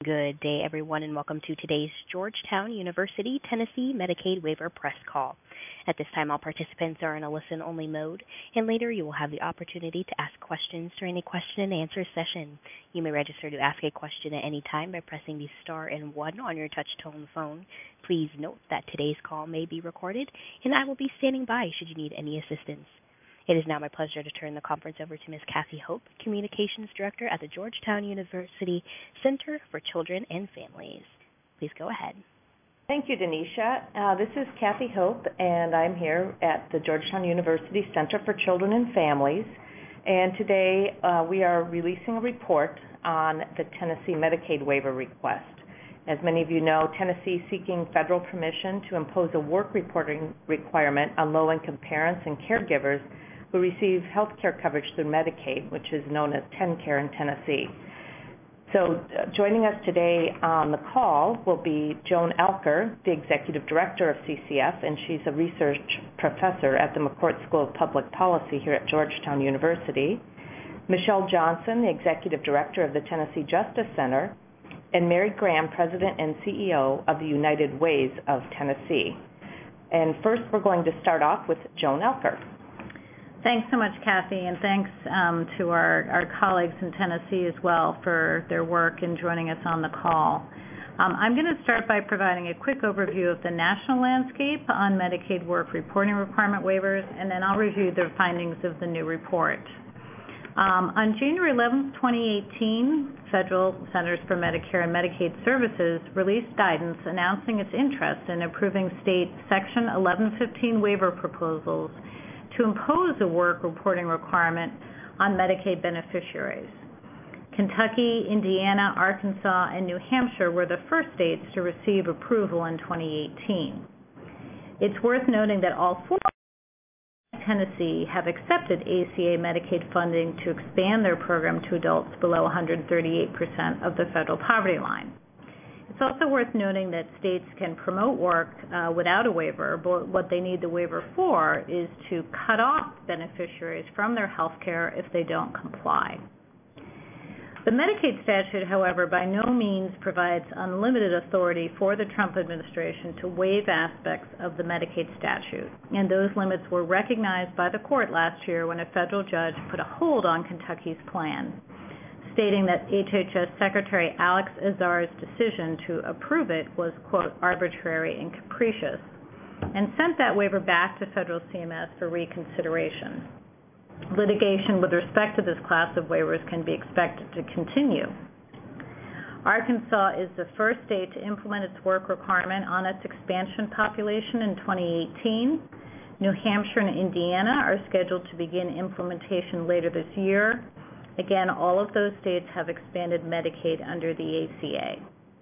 Good day, everyone, and welcome to today's Georgetown University, Tennessee Medicaid Waiver Press Call. At this time, all participants are in a listen-only mode, and later you will have the opportunity to ask questions during the question-and-answer session. You may register to ask a question at any time by pressing the star and 1 on your touch-tone phone. Please note that today's call may be recorded, and I will be standing by should you need any assistance. It is now my pleasure to turn the conference over to Ms. Kathy Hope, Communications Director at the Georgetown University Center for Children and Families. Please go ahead. Thank you, Denisha. This is Kathy Hope, and I'm here at the Georgetown University Center for Children and Families. And today we are releasing a report on the Tennessee Medicaid waiver request. As many of you know, Tennessee is seeking federal permission to impose a work reporting requirement on low-income parents and caregivers who receive health care coverage through Medicaid, which is known as TennCare in Tennessee. So joining us today on the call will be Joan Elker, the Executive Director of CCF, and she's a research professor at the McCourt School of Public Policy here at Georgetown University, Michelle Johnson, the Executive Director of the Tennessee Justice Center, and Mary Graham, President and CEO of the United Ways of Tennessee. And first, we're going to start off with Joan Elker. Thanks so much, Kathy, and thanks to our colleagues in Tennessee as well for their work in joining us on the call. I'm going to start by providing a quick overview of the national landscape on Medicaid work reporting requirement waivers, and then I'll review the findings of the new report. On January 11, 2018, Federal Centers for Medicare and Medicaid Services released guidance announcing its interest in approving state Section 1115 waiver proposals to impose a work reporting requirement on Medicaid beneficiaries. Kentucky, Indiana, Arkansas, and New Hampshire were the first states to receive approval in 2018. It's worth noting that all 4 Tennessee have accepted ACA Medicaid funding to expand their program to adults below 138% of the federal poverty line. It's also worth noting that states can promote work without a waiver, but what they need the waiver for is to cut off beneficiaries from their health care if they don't comply. The Medicaid statute, however, by no means provides unlimited authority for the Trump administration to waive aspects of the Medicaid statute, and those limits were recognized by the court last year when a federal judge put a hold on Kentucky's plan, stating that HHS Secretary Alex Azar's decision to approve it was, quote, arbitrary and capricious, and sent that waiver back to federal CMS for reconsideration. Litigation with respect to this class of waivers can be expected to continue. Arkansas is the first state to implement its work requirement on its expansion population in 2018. New Hampshire and Indiana are scheduled to begin implementation later this year. Again, all of those states have expanded Medicaid under the ACA.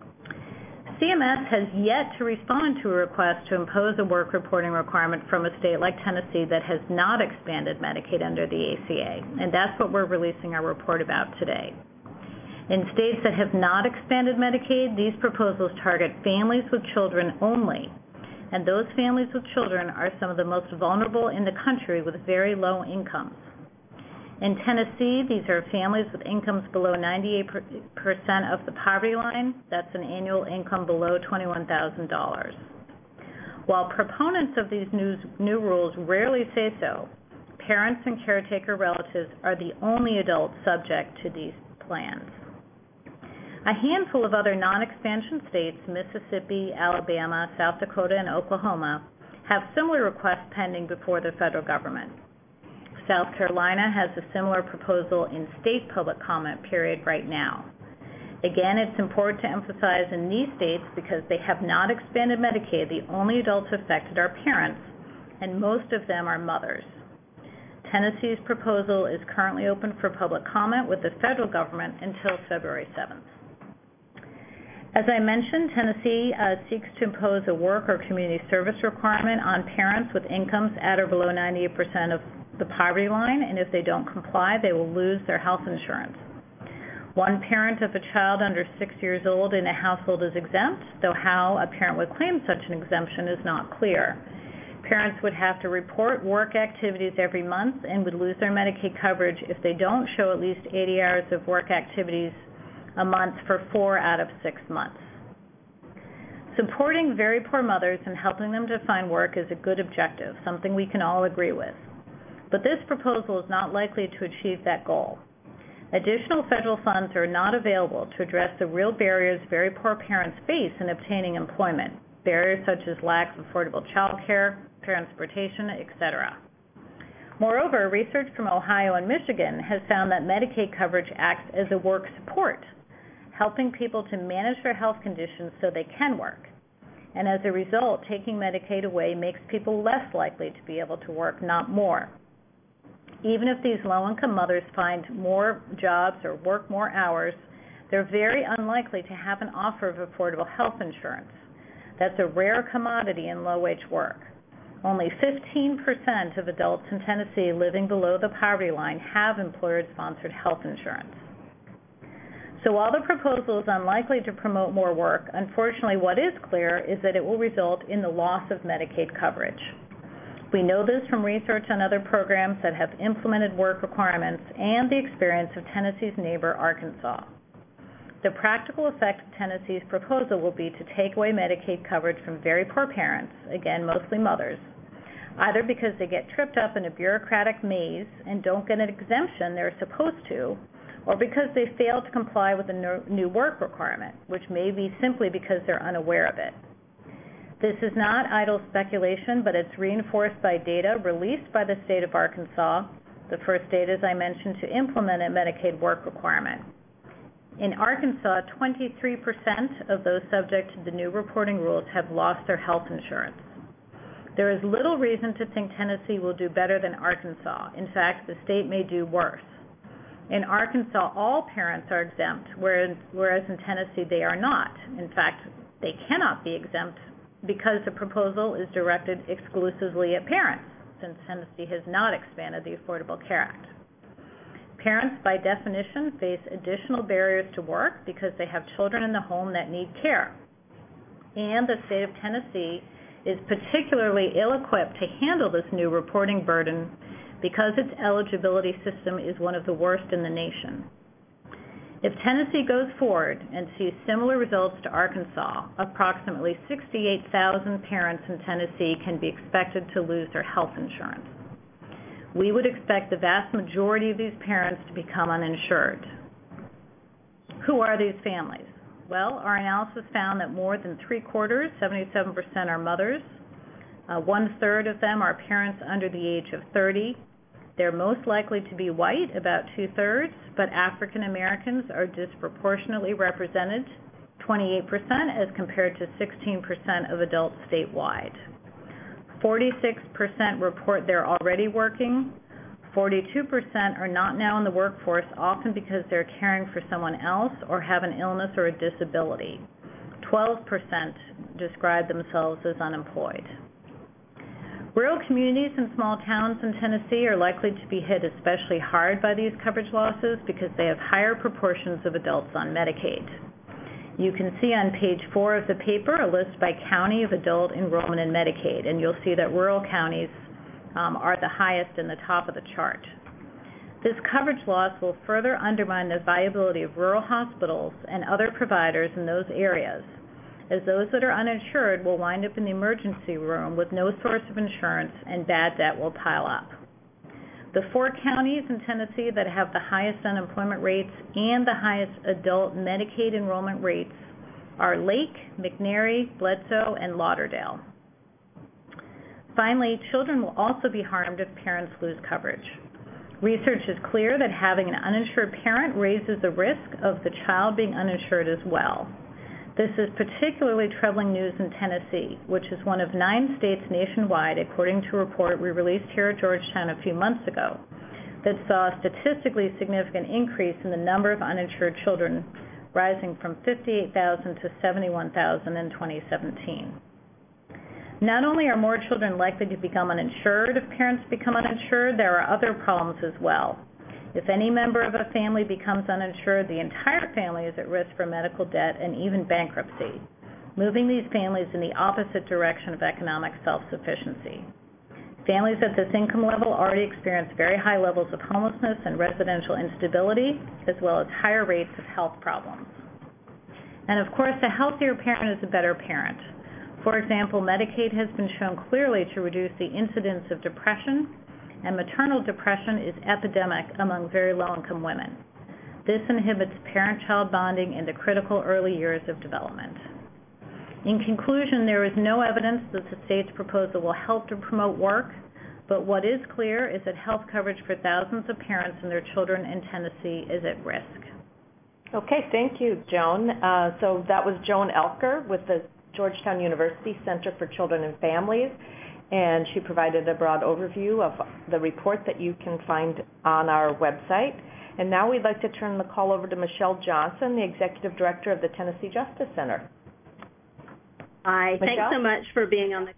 CMS has yet to respond to a request to impose a work reporting requirement from a state like Tennessee that has not expanded Medicaid under the ACA, and that's what we're releasing our report about today. In states that have not expanded Medicaid, these proposals target families with children only, and those families with children are some of the most vulnerable in the country with very low incomes. In Tennessee, these are families with incomes below 98% of the poverty line. That's an annual income below $21,000. While proponents of these new rules rarely say so, parents and caretaker relatives are the only adults subject to these plans. A handful of other non-expansion states, Mississippi, Alabama, South Dakota, and Oklahoma, have similar requests pending before the federal government. South Carolina has a similar proposal in state public comment period right now. Again, it's important to emphasize in these states because they have not expanded Medicaid, the only adults affected are parents, and most of them are mothers. Tennessee's proposal is currently open for public comment with the federal government until February 7th. As I mentioned, Tennessee seeks to impose a work or community service requirement on parents with incomes at or below 98% of the poverty line, and if they don't comply, they will lose their health insurance. One parent of a child under 6 years old in a household is exempt, though how a parent would claim such an exemption is not clear. Parents would have to report work activities every month and would lose their Medicaid coverage if they don't show at least 80 hours of work activities a month for 4 out of 6 months. Supporting very poor mothers and helping them to find work is a good objective, something we can all agree with. But this proposal is not likely to achieve that goal. Additional federal funds are not available to address the real barriers very poor parents face in obtaining employment, barriers such as lack of affordable child care, transportation, etc. Moreover, research from Ohio and Michigan has found that Medicaid coverage acts as a work support, helping people to manage their health conditions so they can work. And as a result, taking Medicaid away makes people less likely to be able to work, not more. Even if these low-income mothers find more jobs or work more hours, they're very unlikely to have an offer of affordable health insurance. That's a rare commodity in low-wage work. Only 15% of adults in Tennessee living below the poverty line have employer-sponsored health insurance. So while the proposal is unlikely to promote more work, unfortunately what is clear is that it will result in the loss of Medicaid coverage. We know this from research on other programs that have implemented work requirements and the experience of Tennessee's neighbor, Arkansas. The practical effect of Tennessee's proposal will be to take away Medicaid coverage from very poor parents, again, mostly mothers, either because they get tripped up in a bureaucratic maze and don't get an exemption they're supposed to, or because they fail to comply with the new work requirement, which may be simply because they're unaware of it. This is not idle speculation, but it's reinforced by data released by the state of Arkansas, the first state, as I mentioned, to implement a Medicaid work requirement. In Arkansas, 23% of those subject to the new reporting rules have lost their health insurance. There is little reason to think Tennessee will do better than Arkansas. In fact, the state may do worse. In Arkansas, all parents are exempt, whereas in Tennessee they are not. In fact, they cannot be exempt because the proposal is directed exclusively at parents, since Tennessee has not expanded the Affordable Care Act. Parents, by definition, face additional barriers to work because they have children in the home that need care. And the state of Tennessee is particularly ill-equipped to handle this new reporting burden because its eligibility system is one of the worst in the nation. If Tennessee goes forward and sees similar results to Arkansas, approximately 68,000 parents in Tennessee can be expected to lose their health insurance. We would expect the vast majority of these parents to become uninsured. Who are these families? Well, our analysis found that more than 3/4, 77%, are mothers. 1/3 of them are parents under the age of 30. They're most likely to be white, about 2/3, but African Americans are disproportionately represented, 28% as compared to 16% of adults statewide. 46% report they're already working. 42% are not now in the workforce, often because they're caring for someone else or have an illness or a disability. 12% describe themselves as unemployed. Rural communities and small towns in Tennessee are likely to be hit especially hard by these coverage losses because they have higher proportions of adults on Medicaid. You can see on page 4 of the paper a list by county of adult enrollment in Medicaid, and you'll see that rural counties are the highest in the top of the chart. This coverage loss will further undermine the viability of rural hospitals and other providers in those areas, as those that are uninsured will wind up in the emergency room with no source of insurance and bad debt will pile up. The 4 counties in Tennessee that have the highest unemployment rates and the highest adult Medicaid enrollment rates are Lake, McNairy, Bledsoe, and Lauderdale. Finally, children will also be harmed if parents lose coverage. Research is clear that having an uninsured parent raises the risk of the child being uninsured as well. This is particularly troubling news in Tennessee, which is one of 9 states nationwide, according to a report we released here at Georgetown a few months ago, that saw a statistically significant increase in the number of uninsured children, rising from 58,000 to 71,000 in 2017. Not only are more children likely to become uninsured if parents become uninsured, there are other problems as well. If any member of a family becomes uninsured, the entire family is at risk for medical debt and even bankruptcy, moving these families in the opposite direction of economic self-sufficiency. Families at this income level already experience very high levels of homelessness and residential instability, as well as higher rates of health problems. And of course, a healthier parent is a better parent. For example, Medicaid has been shown clearly to reduce the incidence of depression, and maternal depression is epidemic among very low-income women. This inhibits parent-child bonding in the critical early years of development. In conclusion, there is no evidence that the state's proposal will help to promote work, but what is clear is that health coverage for thousands of parents and their children in Tennessee is at risk. Okay, thank you, Joan. So that was Joan Elker with the Georgetown University Center for Children and Families, and she provided a broad overview of the report that you can find on our website. And now we'd like to turn the call over to Michelle Johnson, the Executive Director of the Tennessee Justice Center. Hi, Michelle? thanks so much for being on the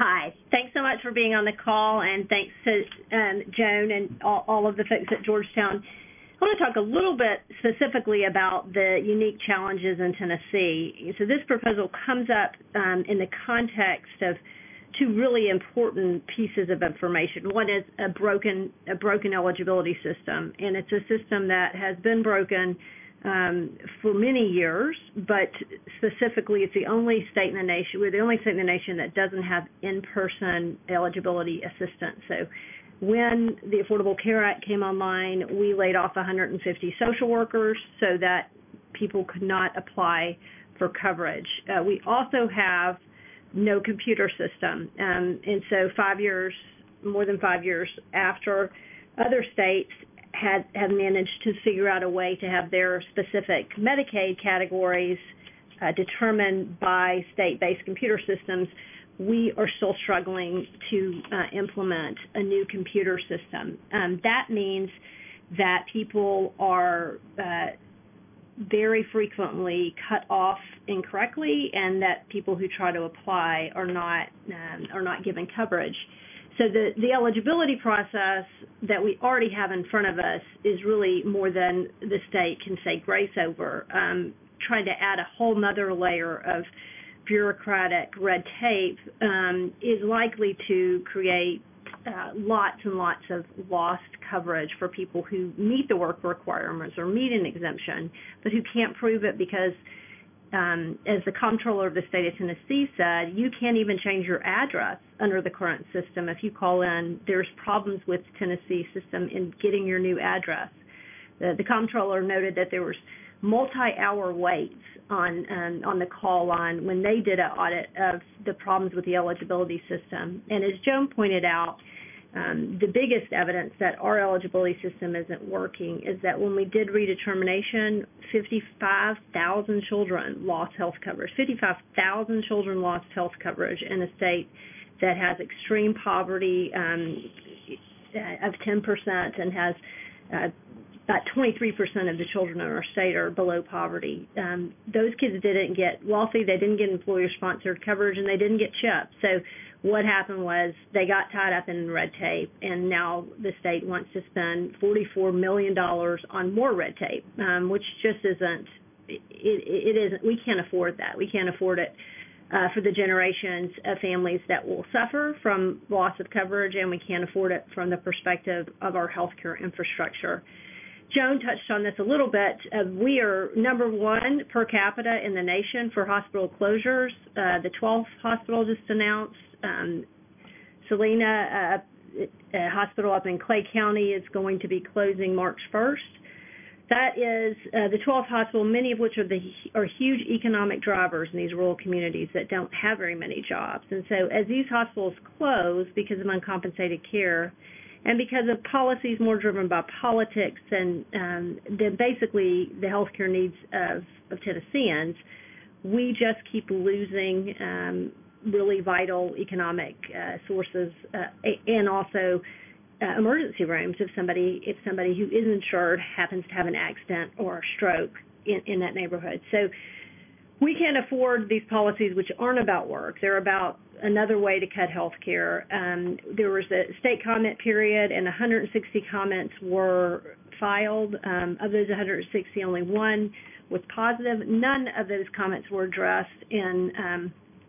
call, and thanks to Joan and all of the folks at Georgetown. I want to talk a little bit specifically about the unique challenges in Tennessee. So this proposal comes up in the context of two really important pieces of information. One is a broken eligibility system, and it's a system that has been broken for many years, but specifically it's the only state in the nation, we're the only state in the nation that doesn't have in-person eligibility assistance. So when the Affordable Care Act came online, we laid off 150 social workers so that people could not apply for coverage. We also have no computer system, and so more than 5 years after other states have managed to figure out a way to have their specific Medicaid categories determined by state-based computer systems, we are still struggling to implement a new computer system. That means that people are very frequently cut off incorrectly, and that people who try to apply are not given coverage. So the eligibility process that we already have in front of us is really more than the state can say grace over. Trying to add a whole nother layer of bureaucratic red tape is likely to create lots and lots of lost coverage for people who meet the work requirements or meet an exemption, but who can't prove it because, as the comptroller of the state of Tennessee said, you can't even change your address under the current system. If you call in, there's problems with Tennessee system in getting your new address. The comptroller noted that there was multi-hour waits on the call line when they did an audit of the problems with the eligibility system. And as Joan pointed out, the biggest evidence that our eligibility system isn't working is that when we did redetermination, 55,000 children lost health coverage. 55,000 children lost health coverage in a state that has extreme poverty of 10% and has about 23% of the children in our state are below poverty. Those kids didn't get wealthy, they didn't get employer-sponsored coverage, and they didn't get CHIP. So what happened was they got tied up in red tape, and now the state wants to spend $44 million on more red tape, which just isn't, it isn't, we can't afford that. We can't afford it for the generations of families that will suffer from loss of coverage, and we can't afford it from the perspective of our healthcare infrastructure. Joan touched on this a little bit. We are number one per capita in the nation for hospital closures. The 12th hospital just announced. Salina a hospital up in Clay County is going to be closing March 1st. That is the 12th hospital, many of which are huge economic drivers in these rural communities that don't have very many jobs. And so as these hospitals close because of uncompensated care, and because of policies more driven by politics than basically the healthcare needs of Tennesseans, we just keep losing really vital economic sources and also emergency rooms if somebody who is insured happens to have an accident or a stroke in that neighborhood. So we can't afford these policies which aren't about work. They're about another way to cut health care. There was a state comment period, and 160 comments were filed. Of those 160, only one was positive. None of those comments were addressed in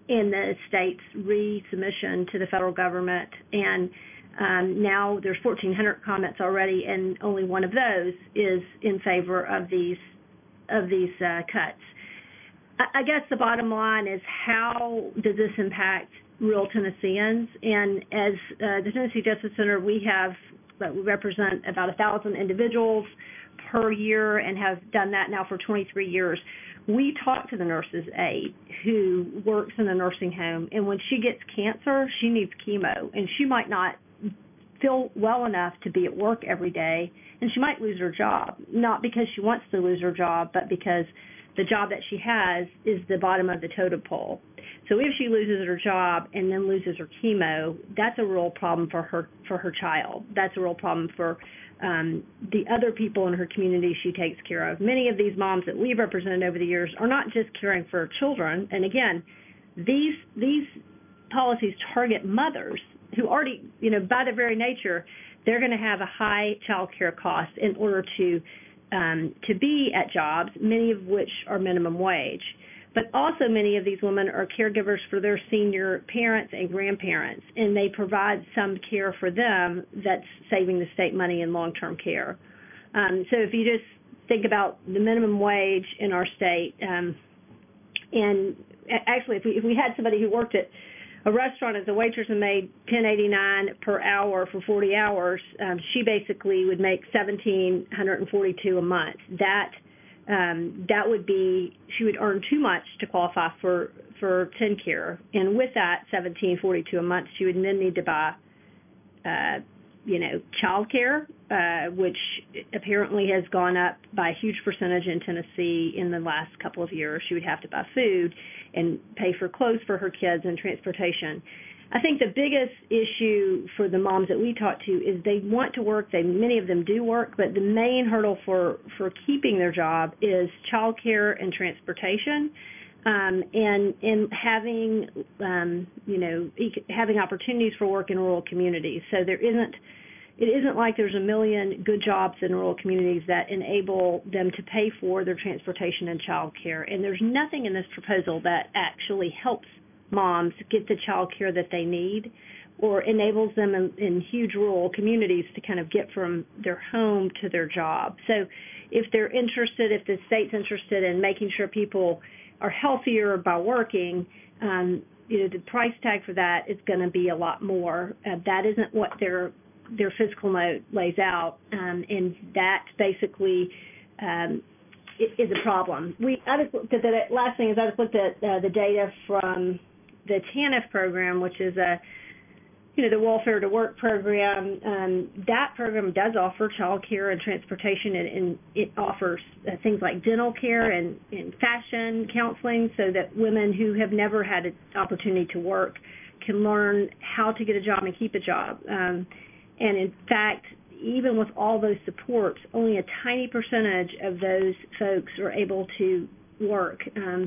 in the state's resubmission to the federal government, and now there's 1,400 comments already, and only one of those is in favor of these cuts. I guess the bottom line is, how does this impact rural Tennesseans? And as the Tennessee Justice Center, we represent about 1,000 individuals per year and have done that now for 23 years. We talk to the nurse's aide who works in a nursing home, and when she gets cancer, she needs chemo, and she might not feel well enough to be at work every day, and she might lose her job, not because she wants to lose her job, but because the job that she has is the bottom of the totem pole. So if she loses her job and then loses her chemo, that's a real problem for her child. That's a real problem for the other people in her community she takes care of. Many of these moms that we've represented over the years are not just caring for children. And again, these policies target mothers who already, by their very nature, they're going to have a high child care cost in order to be at jobs, many of which are minimum wage. But also many of these women are caregivers for their senior parents and grandparents, and they provide some care for them that's saving the state money in long-term care. So if you just think about the minimum wage in our state, and actually if we had somebody who worked at a restaurant as a waitress and made $10.89 per hour for 40 hours, she basically would make $1,742 a month. That would be, she would earn too much to qualify for TennCare, and with that $1,742 a month, she would then need to buy, child care, which apparently has gone up by a huge percentage in Tennessee in the last couple of years. She would have to buy food and pay for clothes for her kids and transportation. I think the biggest issue for the moms that we talk to is they want to work. Many of them do work, but the main hurdle for keeping their job is child care and transportation, and having having opportunities for work in rural communities. So it isn't like there's a million good jobs in rural communities that enable them to pay for their transportation and child care. And there's nothing in this proposal that actually helps moms get the child care that they need or enables them in huge rural communities to kind of get from their home to their job. So if they're interested, if the state's interested in making sure people are healthier by working, the price tag for that is going to be a lot more. That isn't what their fiscal note lays out, and that basically is a problem. I just looked at the last thing is I just looked at the data from the TANF program, which is the Welfare to Work program. That program does offer child care and transportation, and it offers things like dental care and fashion counseling, so that women who have never had an opportunity to work can learn how to get a job and keep a job. And in fact, even with all those supports, only a tiny percentage of those folks are able to work.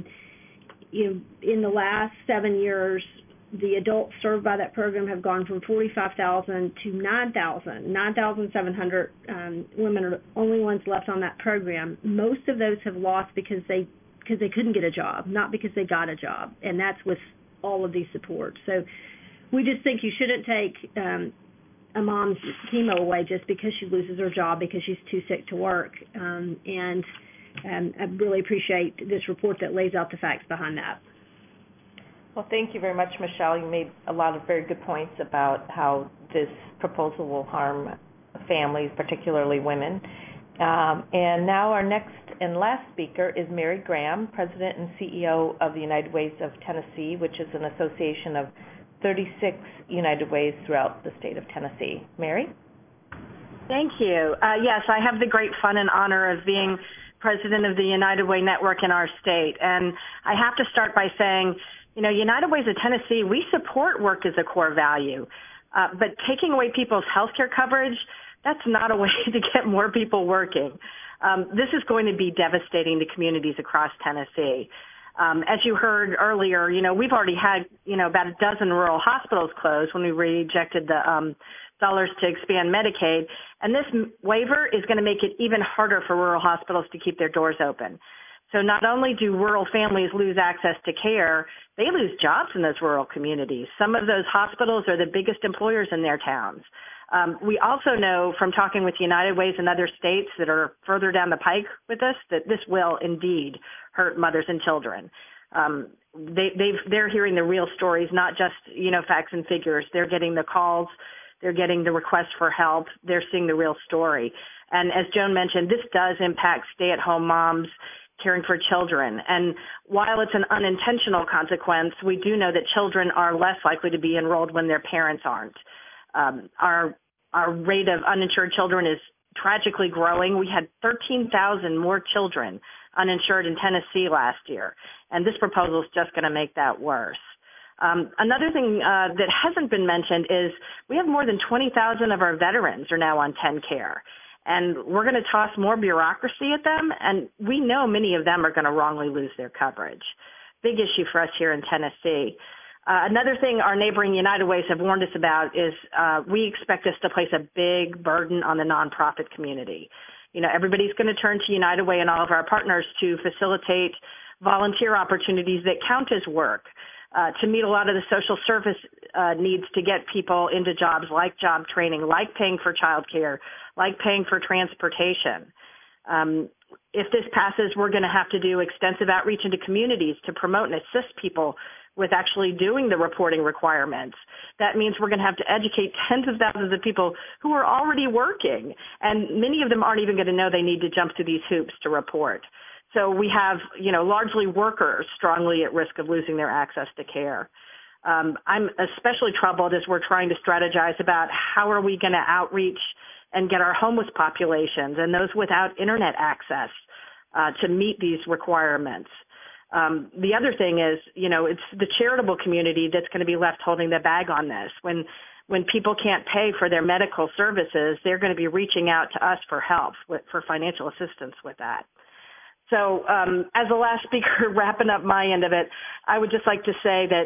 In the last 7 years, the adults served by that program have gone from 45,000 to 9,000. 9,700 women are the only ones left on that program. Most of those have lost because they couldn't get a job, not because they got a job, and that's with all of these supports. So we just think you shouldn't take a mom's chemo away just because she loses her job because she's too sick to work. And I really appreciate this report that lays out the facts behind that. Well, thank you very much, Michelle. You made a lot of very good points about how this proposal will harm families, particularly women. And now our next and last speaker is Mary Graham, President and CEO of the United Ways of Tennessee, which is an association of 36 United Ways throughout the state of Tennessee. Mary? Thank you. Yes, I have the great fun and honor of being president of the United Way Network in our state. And I have to start by saying, United Ways of Tennessee, we support work as a core value. But taking away people's health care coverage, that's not a way to get more people working. This is going to be devastating to communities across Tennessee. As you heard earlier, we've already had, about a dozen rural hospitals close when we rejected the dollars to expand Medicaid. And this waiver is going to make it even harder for rural hospitals to keep their doors open. So not only do rural families lose access to care, they lose jobs in those rural communities. Some of those hospitals are the biggest employers in their towns. We also know from talking with United Ways and other states that are further down the pike with us that this will indeed hurt mothers and children. They're hearing the real stories, not just, facts and figures. They're getting the calls. They're getting the requests for help. They're seeing the real story. And as Joan mentioned, this does impact stay-at-home moms caring for children. And while it's an unintentional consequence, we do know that children are less likely to be enrolled when their parents aren't. Our rate of uninsured children is tragically growing. We had 13,000 more children uninsured in Tennessee last year, and this proposal is just going to make that worse. Another thing that hasn't been mentioned is we have more than 20,000 of our veterans are now on TennCare, and we're going to toss more bureaucracy at them, and we know many of them are going to wrongly lose their coverage. Big issue for us here in Tennessee. Another thing our neighboring United Ways have warned us about is we expect this to place a big burden on the nonprofit community. Everybody's going to turn to United Way and all of our partners to facilitate volunteer opportunities that count as work, to meet a lot of the social service needs to get people into jobs like job training, like paying for childcare, like paying for transportation. If this passes, we're going to have to do extensive outreach into communities to promote and assist people with actually doing the reporting requirements. That means we're going to have to educate tens of thousands of people who are already working, and many of them aren't even going to know they need to jump through these hoops to report. So we have, largely workers strongly at risk of losing their access to care. I'm especially troubled as we're trying to strategize about how are we going to outreach and get our homeless populations and those without internet access to meet these requirements. The other thing is, it's the charitable community that's going to be left holding the bag on this. When people can't pay for their medical services, they're going to be reaching out to us for help, for financial assistance with that. So as the last speaker, wrapping up my end of it, I would just like to say that,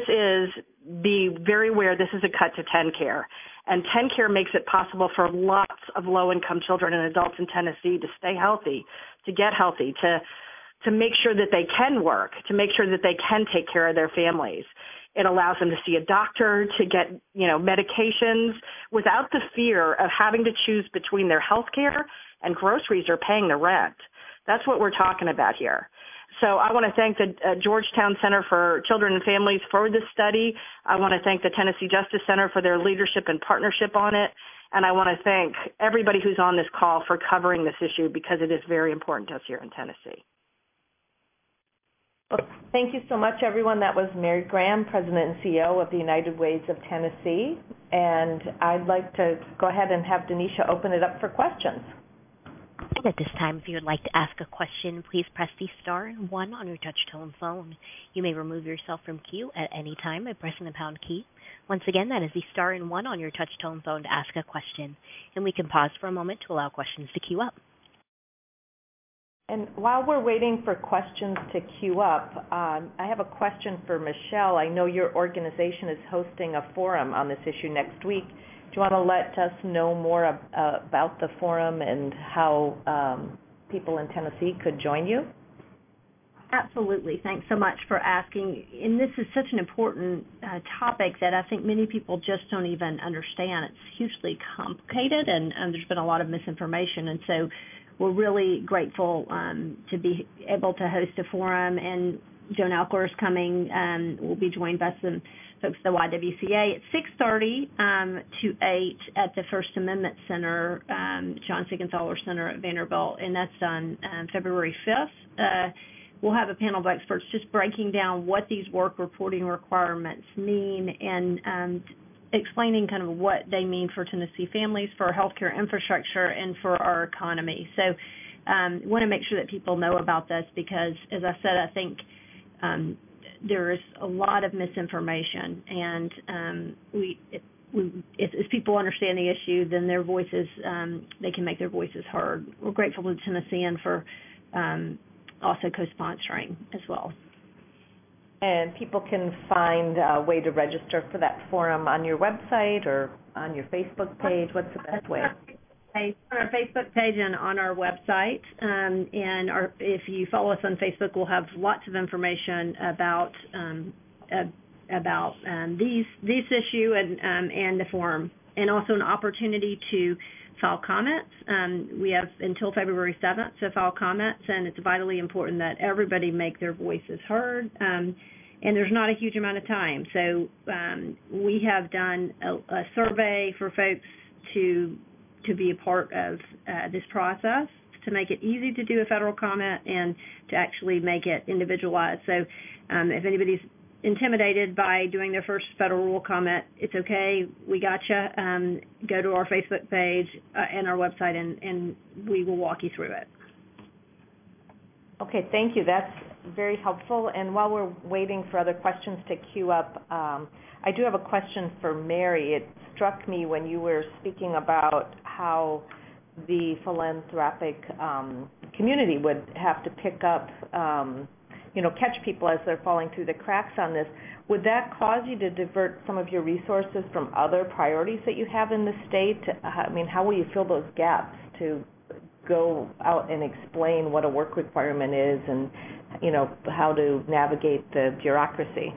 be very aware this is a cut to TennCare. And TennCare makes it possible for lots of low-income children and adults in Tennessee to stay healthy, to get healthy, to make sure that they can work, to make sure that they can take care of their families. It allows them to see a doctor, to get, medications without the fear of having to choose between their health care and groceries or paying the rent. That's what we're talking about here. So I want to thank the Georgetown Center for Children and Families for this study. I want to thank the Tennessee Justice Center for their leadership and partnership on it. And I want to thank everybody who's on this call for covering this issue because it is very important to us here in Tennessee. Well, thank you so much, everyone. That was Mary Graham, President and CEO of the United Ways of Tennessee. And I'd like to go ahead and have Denisha open it up for questions. And at this time, if you would like to ask a question, please press the star and 1 on your touch-tone phone. You may remove yourself from queue at any time by pressing the pound key. Once again, that is the star and 1 on your touch-tone phone to ask a question. And we can pause for a moment to allow questions to queue up. And while we're waiting for questions to queue up, I have a question for Michelle. I know your organization is hosting a forum on this issue next week. Do you want to let us know more about the forum and how people in Tennessee could join you? Absolutely. Thanks so much for asking. And this is such an important topic that I think many people just don't even understand. It's hugely complicated, and there's been a lot of misinformation. And so we're really grateful to be able to host a forum. And Joan Alcor is coming. We'll be joined by some folks at the YWCA at 6:30 to 8 at the First Amendment Center, John Siegenthaler Center at Vanderbilt, and that's on February 5th. We'll have a panel of experts just breaking down what these work reporting requirements mean and explaining kind of what they mean for Tennessee families, for our healthcare infrastructure, and for our economy. So want to make sure that people know about this because, as I said, I think there is a lot of misinformation, and as people understand the issue, then their voices, they can make their voices heard. We're grateful to Tennessean for also co-sponsoring as well. And people can find a way to register for that forum on your website or on your Facebook page. What's the best way? Facebook page and on our website. If you follow us on Facebook, we'll have lots of information about this issue and the forum, and also an opportunity to file comments. We have until February 7th to file comments, and it's vitally important that everybody make their voices heard. And there's not a huge amount of time. So we have done a survey for folks to be a part of this process, to make it easy to do a federal comment and to actually make it individualized. So if anybody's intimidated by doing their first federal rule comment, it's okay. We gotcha. Go to our Facebook page and our website, and we will walk you through it. Okay, thank you. That's very helpful. And while we're waiting for other questions to queue up, I do have a question for Mary. It struck me when you were speaking about how the philanthropic community would have to pick up, catch people as they're falling through the cracks on this. Would that cause you to divert some of your resources from other priorities that you have in the state? How will you fill those gaps to go out and explain what a work requirement is and, how to navigate the bureaucracy?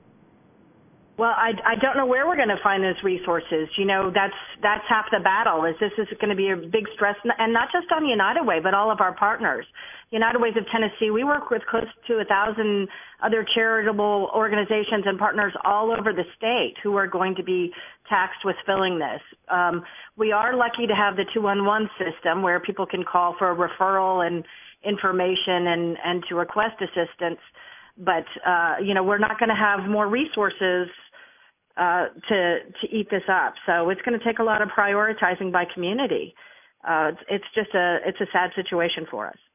Well, I don't know where we're going to find those resources. That's half the battle. This is going to be a big stress, and not just on United Way, but all of our partners. United Ways of Tennessee, we work with close to 1,000 other charitable organizations and partners all over the state who are going to be taxed with filling this. We are lucky to have the 211 system where people can call for a referral and information and to request assistance. But, we're not going to have more resources to eat this up. So it's going to take a lot of prioritizing by community. It's a sad situation for us.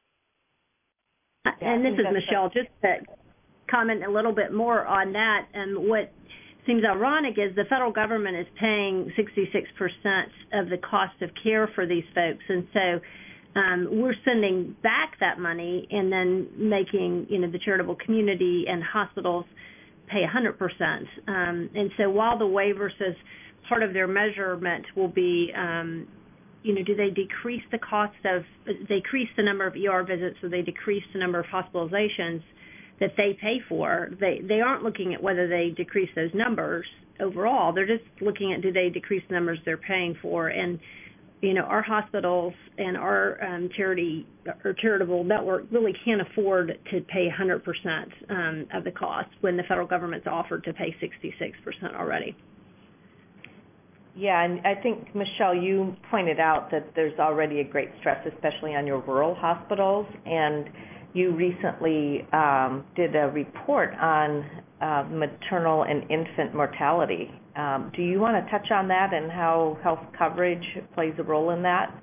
And this is Michelle. Just to comment a little bit more on that, and what seems ironic is the federal government is paying 66% of the cost of care for these folks, and so we're sending back that money and then making the charitable community and hospitals pay 100%. And so while the waiver says part of their measurement will be do they decrease the number of ER visits, or they decrease the number of hospitalizations that they pay for? They aren't looking at whether they decrease those numbers overall. They're just looking at, do they decrease the numbers they're paying for? And our hospitals and our charitable network really can't afford to pay 100% of the cost when the federal government's offered to pay 66% already. Yeah, and I think, Michelle, you pointed out that there's already a great stress, especially on your rural hospitals, and you recently did a report on maternal and infant mortality. Do you want to touch on that and how health coverage plays a role in that?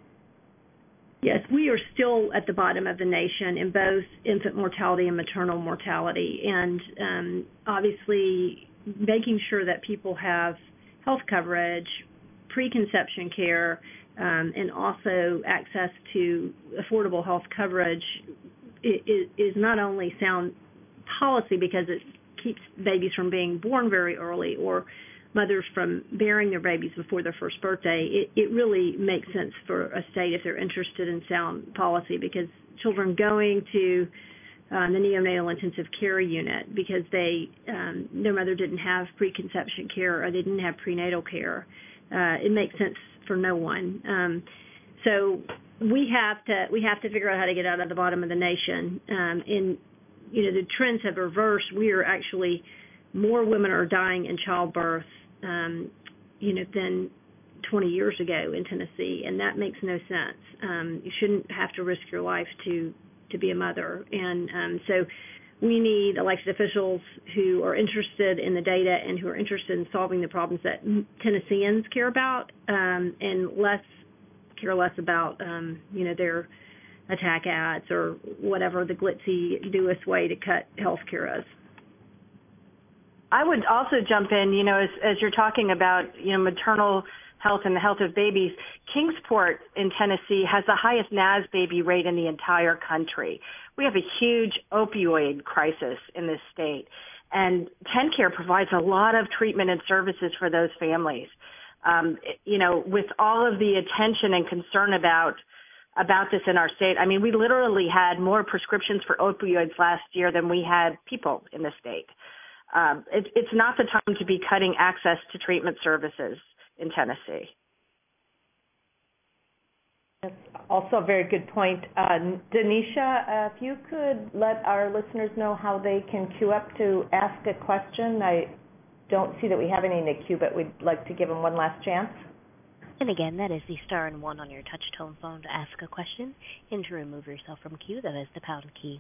Yes, we are still at the bottom of the nation in both infant mortality and maternal mortality, and obviously making sure that people have health coverage, preconception care, and also access to affordable health coverage is not only sound policy because it keeps babies from being born very early or mothers from bearing their babies before their first birthday. It really makes sense for a state if they're interested in sound policy, because children going to the neonatal intensive care unit because their mother didn't have preconception care or they didn't have prenatal care, it makes sense for no one. So we have to figure out how to get out of the bottom of the nation. The trends have reversed. We are actually, more women are dying in childbirth, than 20 years ago in Tennessee, and that makes no sense. You shouldn't have to risk your life to be a mother, and so we need elected officials who are interested in the data and who are interested in solving the problems that Tennesseans care about, and care less about their attack ads or whatever the glitzy, newest way to cut health care is. I would also jump in, as you're talking about, maternal health and the health of babies. Kingsport in Tennessee has the highest NAS baby rate in the entire country. We have a huge opioid crisis in this state, and TennCare provides a lot of treatment and services for those families. with all of the attention and concern about this in our state. I mean, we literally had more prescriptions for opioids last year than we had people in the state. It's not the time to be cutting access to treatment services in Tennessee. That's also a very good point. Denisha, if you could let our listeners know how they can queue up to ask a question. I don't see that we have any in the queue, but we'd like to give them one last chance. And again, that is the star and one on your touch-tone phone to ask a question. And to remove yourself from queue, that is the pound key.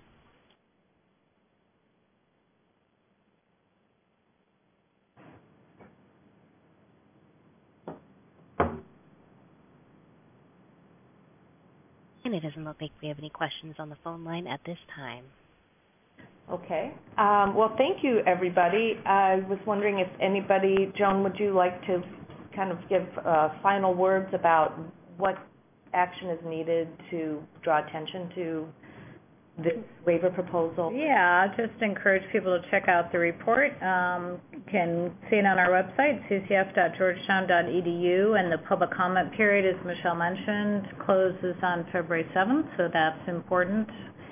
And it doesn't look like we have any questions on the phone line at this time. Okay. Well, thank you, everybody. I was wondering if anybody, Joan, would you like to kind of give final words about what action is needed to draw attention to this waiver proposal? Yeah, just encourage people to check out the report. You can see it on our website, ccf.georgetown.edu, and the public comment period, as Michelle mentioned, closes on February 7th, so that's important.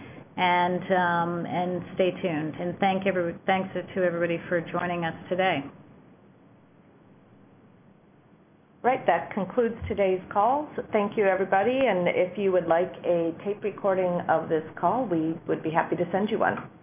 And stay tuned. And thanks to everybody for joining us today. Right, that concludes today's call. So thank you, everybody. And if you would like a tape recording of this call, we would be happy to send you one.